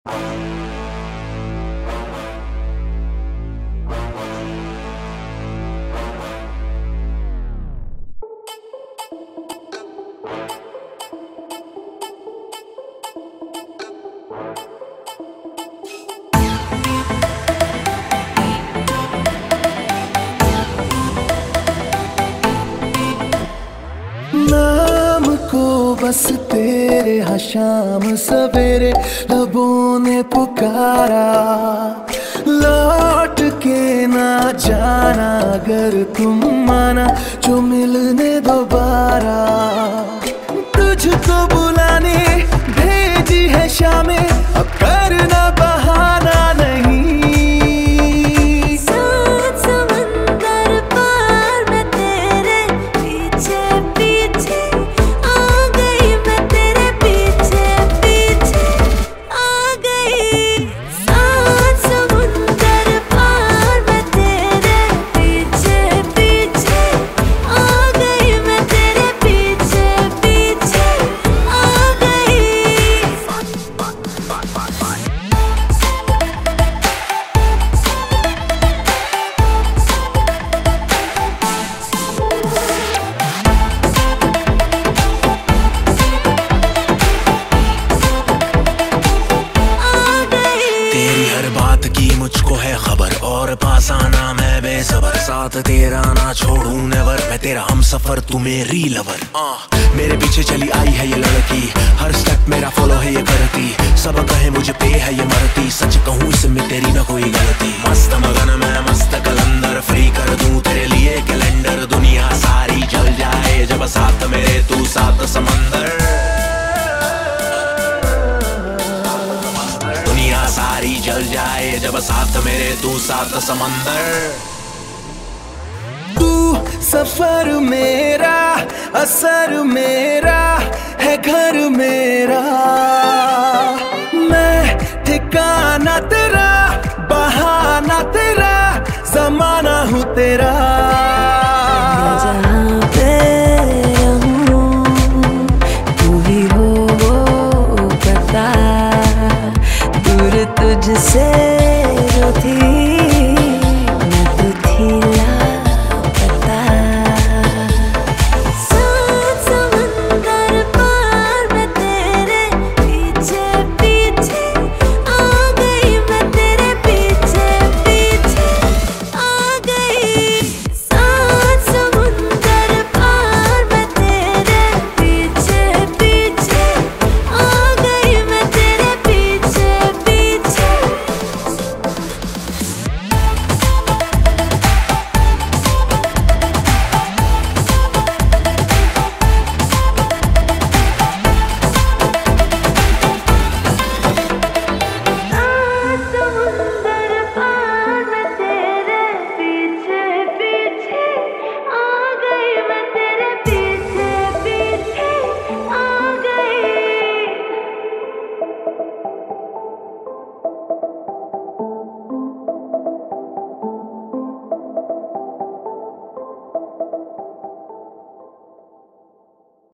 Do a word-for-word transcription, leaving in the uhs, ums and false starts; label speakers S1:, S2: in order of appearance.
S1: नाम को बस तेरे हाँ शाम सवेरे लबों ने पुकारा, लौट के ना जाना अगर तुम माना जो मिलने दोबारा। तुझको बुलाने भेजी है शामें, अब करना बहाना नहीं।
S2: मुझको है खबर और पास आना मैं बेसबर, साथ तेरा ना छोड़ूं नेवर, मैं तेरा हम सफर तू मेरी लवर। आ, मेरे पीछे चली आई है ये लड़की, हर स्टेप मेरा फॉलो है ये करती, सब कहे मुझे पे है ये मरती, सच कहूँ इसमें तेरी ना कोई गलती। मस्त मगन मैं मस्त कलंदर, फ्री कर दूं तेरे लिए कैलेंडर, दुनिया सारी जल जाए जब साथ मेरे तू साथ समंदर, सारी जल जाए जब साथ मेरे तू साथ समंदर।
S1: तू सफर मेरा, असर मेरा है घर मेरा, मैं ठिकाना तेरा, बहाना तेरा, ज़माना हूँ तेरा।
S3: जहाँ पे रहूं तू ही हो वो पता, दूर तुझसे